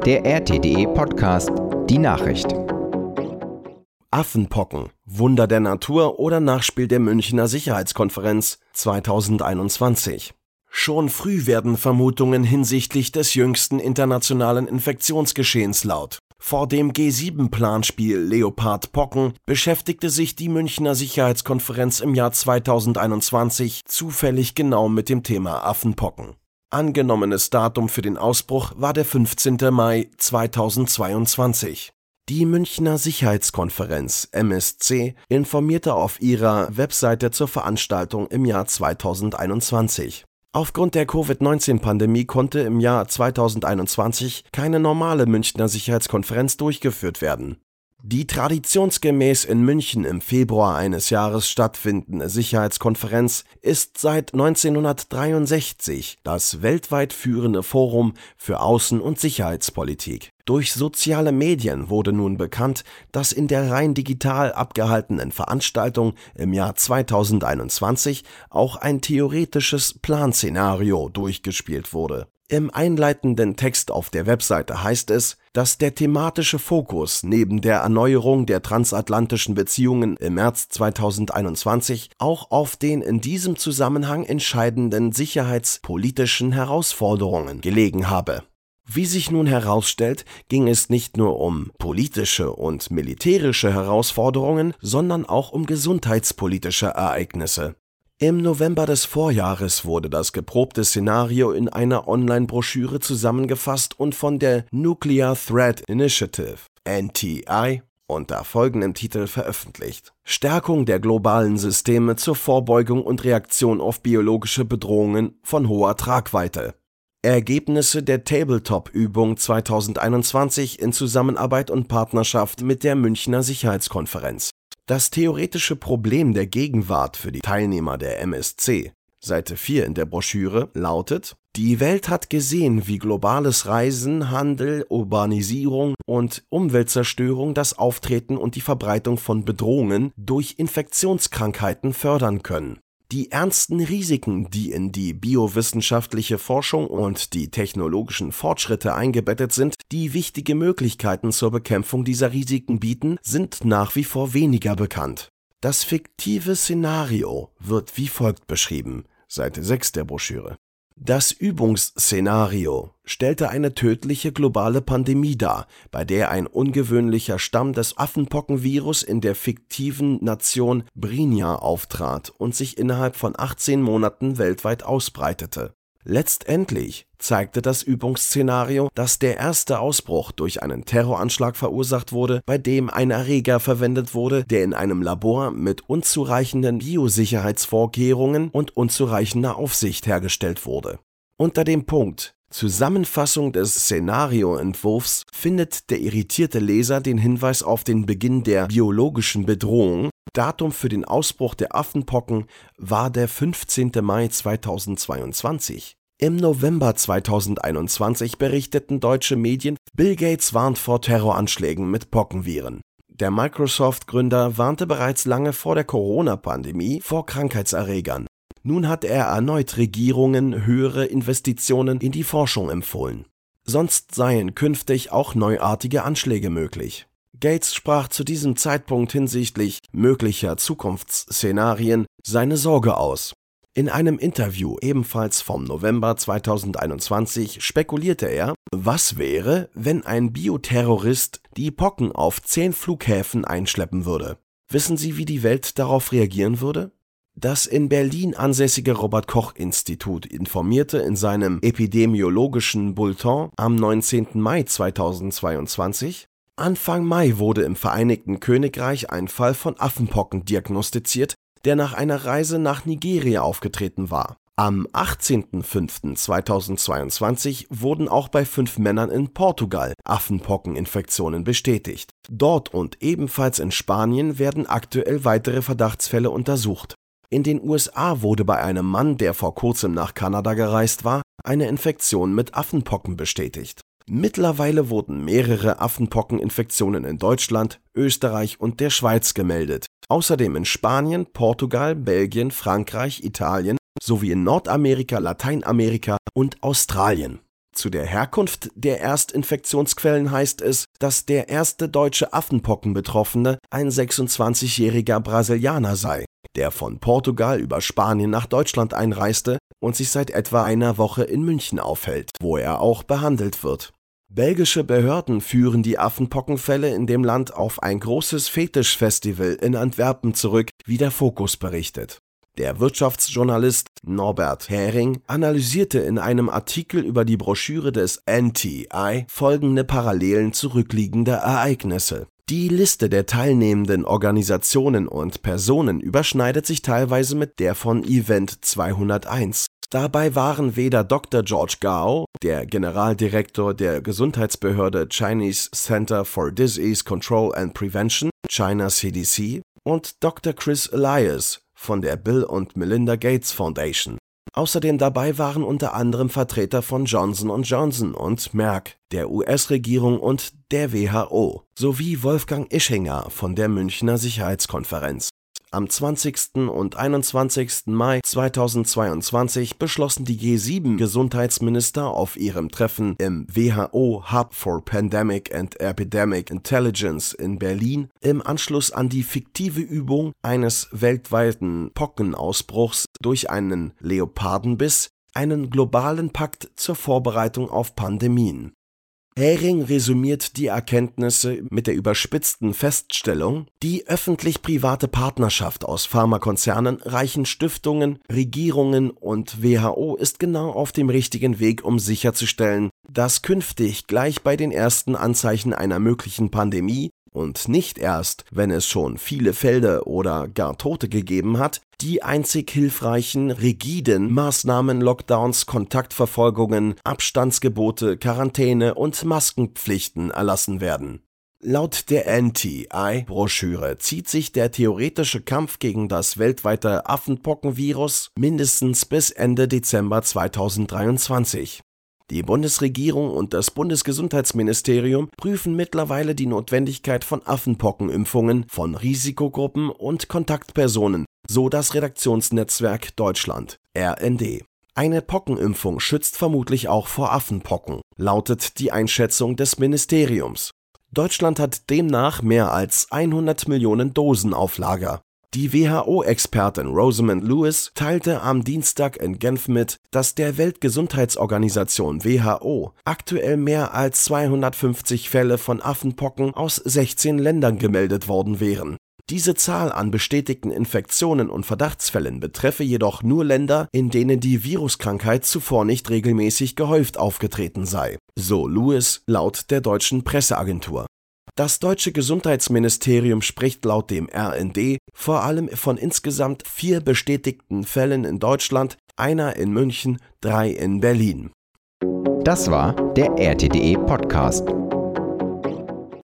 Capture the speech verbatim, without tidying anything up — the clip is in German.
Der R T D E-Podcast Die Nachricht. Affenpocken, Wunder der Natur oder Nachspiel der Münchner Sicherheitskonferenz zweitausendeinundzwanzig. Schon früh werden Vermutungen hinsichtlich des jüngsten internationalen Infektionsgeschehens laut. Vor dem G sieben Planspiel Leopard Pocken beschäftigte sich die Münchner Sicherheitskonferenz im Jahr zweitausendeinundzwanzig zufällig genau mit dem Thema Affenpocken. Angenommenes Datum für den Ausbruch war der fünfzehnten Mai zweitausendzweiundzwanzig. Die Münchner Sicherheitskonferenz M S C informierte auf ihrer Webseite zur Veranstaltung im Jahr zweitausendeinundzwanzig. Aufgrund der Covid neunzehn Pandemie konnte im Jahr zweitausendeinundzwanzig keine normale Münchner Sicherheitskonferenz durchgeführt werden. Die traditionsgemäß in München im Februar eines Jahres stattfindende Sicherheitskonferenz ist seit neunzehnhundertdreiundsechzig das weltweit führende Forum für Außen- und Sicherheitspolitik. Durch soziale Medien wurde nun bekannt, dass in der rein digital abgehaltenen Veranstaltung im Jahr zweitausendeinundzwanzig auch ein theoretisches Planszenario durchgespielt wurde. Im einleitenden Text auf der Webseite heißt es, dass der thematische Fokus neben der Erneuerung der transatlantischen Beziehungen im März zweitausendeinundzwanzig auch auf den in diesem Zusammenhang entscheidenden sicherheitspolitischen Herausforderungen gelegen habe. Wie sich nun herausstellt, ging es nicht nur um politische und militärische Herausforderungen, sondern auch um gesundheitspolitische Ereignisse. Im November des Vorjahres wurde das geprobte Szenario in einer Online-Broschüre zusammengefasst und von der Nuclear Threat Initiative (N T I) unter folgendem Titel veröffentlicht: Stärkung der globalen Systeme zur Vorbeugung und Reaktion auf biologische Bedrohungen von hoher Tragweite. Ergebnisse der Tabletop-Übung zweitausendeinundzwanzig in Zusammenarbeit und Partnerschaft mit der Münchner Sicherheitskonferenz. Das theoretische Problem der Gegenwart für die Teilnehmer der M S C, Seite vier in der Broschüre, lautet: Die Welt hat gesehen, wie globales Reisen, Handel, Urbanisierung und Umweltzerstörung das Auftreten und die Verbreitung von Bedrohungen durch Infektionskrankheiten fördern können. Die ernsten Risiken, die in die biowissenschaftliche Forschung und die technologischen Fortschritte eingebettet sind, die wichtige Möglichkeiten zur Bekämpfung dieser Risiken bieten, sind nach wie vor weniger bekannt. Das fiktive Szenario wird wie folgt beschrieben, Seite sechs der Broschüre. Das Übungsszenario stellte eine tödliche globale Pandemie dar, bei der ein ungewöhnlicher Stamm des Affenpockenvirus in der fiktiven Nation Brinia auftrat und sich innerhalb von achtzehn Monaten weltweit ausbreitete. Letztendlich zeigte das Übungsszenario, dass der erste Ausbruch durch einen Terroranschlag verursacht wurde, bei dem ein Erreger verwendet wurde, der in einem Labor mit unzureichenden Biosicherheitsvorkehrungen und unzureichender Aufsicht hergestellt wurde. Unter dem Punkt Zusammenfassung des Szenarioentwurfs findet der irritierte Leser den Hinweis auf den Beginn der biologischen Bedrohung. Datum für den Ausbruch der Affenpocken war der fünfzehnten Mai zweitausendzweiundzwanzig. Im November zweitausendeinundzwanzig berichteten deutsche Medien, Bill Gates warnt vor Terroranschlägen mit Pockenviren. Der Microsoft-Gründer warnte bereits lange vor der Corona-Pandemie vor Krankheitserregern. Nun hat er erneut Regierungen höhere Investitionen in die Forschung empfohlen. Sonst seien künftig auch neuartige Anschläge möglich. Gates sprach zu diesem Zeitpunkt hinsichtlich möglicher Zukunftsszenarien seine Sorge aus. In einem Interview ebenfalls vom November zweitausendeinundzwanzig spekulierte er, was wäre, wenn ein Bioterrorist die Pocken auf zehn Flughäfen einschleppen würde. Wissen Sie, wie die Welt darauf reagieren würde? Das in Berlin ansässige Robert-Koch-Institut informierte in seinem epidemiologischen Bulletin am neunzehnten Mai zweitausendzweiundzwanzig, Anfang Mai wurde im Vereinigten Königreich ein Fall von Affenpocken diagnostiziert, der nach einer Reise nach Nigeria aufgetreten war. Am achtzehnten fünften zweitausendzweiundzwanzig wurden auch bei fünf Männern in Portugal Affenpockeninfektionen bestätigt. Dort und ebenfalls in Spanien werden aktuell weitere Verdachtsfälle untersucht. In den U S A wurde bei einem Mann, der vor kurzem nach Kanada gereist war, eine Infektion mit Affenpocken bestätigt. Mittlerweile wurden mehrere Affenpockeninfektionen in Deutschland, Österreich und der Schweiz gemeldet. Außerdem in Spanien, Portugal, Belgien, Frankreich, Italien sowie in Nordamerika, Lateinamerika und Australien. Zu der Herkunft der Erstinfektionsquellen heißt es, dass der erste deutsche Affenpockenbetroffene ein sechsundzwanzigjähriger Brasilianer sei, der von Portugal über Spanien nach Deutschland einreiste und sich seit etwa einer Woche in München aufhält, wo er auch behandelt wird. Belgische Behörden führen die Affenpockenfälle in dem Land auf ein großes Fetischfestival in Antwerpen zurück, wie der Fokus berichtet. Der Wirtschaftsjournalist Norbert Hering analysierte in einem Artikel über die Broschüre des N T I folgende Parallelen zurückliegender Ereignisse. Die Liste der teilnehmenden Organisationen und Personen überschneidet sich teilweise mit der von Event zweihunderteins. Dabei waren weder Doktor George Gao, der Generaldirektor der Gesundheitsbehörde Chinese Center for Disease Control and Prevention, China C D C, und Doktor Chris Elias von der Bill und Melinda Gates Foundation. Außerdem dabei waren unter anderem Vertreter von Johnson und Johnson und Merck, der U S-Regierung und der W H O, sowie Wolfgang Ischinger von der Münchner Sicherheitskonferenz. Am zwanzigsten und einundzwanzigsten Mai zweitausendzweiundzwanzig beschlossen die G sieben Gesundheitsminister auf ihrem Treffen im W H O Hub for Pandemic and Epidemic Intelligence in Berlin im Anschluss an die fiktive Übung eines weltweiten Pockenausbruchs durch einen Leopardenbiss einen globalen Pakt zur Vorbereitung auf Pandemien. Hering resümiert die Erkenntnisse mit der überspitzten Feststellung: Die öffentlich-private Partnerschaft aus Pharmakonzernen, reichen Stiftungen, Regierungen und W H O ist genau auf dem richtigen Weg, um sicherzustellen, dass künftig gleich bei den ersten Anzeichen einer möglichen Pandemie und nicht erst, wenn es schon viele Fälle oder gar Tote gegeben hat, die einzig hilfreichen, rigiden Maßnahmen, Lockdowns, Kontaktverfolgungen, Abstandsgebote, Quarantäne und Maskenpflichten erlassen werden. Laut der N T I-Broschüre zieht sich der theoretische Kampf gegen das weltweite Affenpockenvirus mindestens bis Ende Dezember zweitausenddreiundzwanzig. Die Bundesregierung und das Bundesgesundheitsministerium prüfen mittlerweile die Notwendigkeit von Affenpockenimpfungen von Risikogruppen und Kontaktpersonen, so das Redaktionsnetzwerk Deutschland, R N D. Eine Pockenimpfung schützt vermutlich auch vor Affenpocken, lautet die Einschätzung des Ministeriums. Deutschland hat demnach mehr als hundert Millionen Dosen auf Lager. Die W H O-Expertin Rosamund Lewis teilte am Dienstag in Genf mit, dass der Weltgesundheitsorganisation W H O aktuell mehr als zweihundertfünfzig Fälle von Affenpocken aus sechzehn Ländern gemeldet worden wären. Diese Zahl an bestätigten Infektionen und Verdachtsfällen betreffe jedoch nur Länder, in denen die Viruskrankheit zuvor nicht regelmäßig gehäuft aufgetreten sei, so Lewis laut der deutschen Presseagentur. Das deutsche Gesundheitsministerium spricht laut dem R N D vor allem von insgesamt vier bestätigten Fällen in Deutschland, einer in München, drei in Berlin. Das war der R T D E Podcast.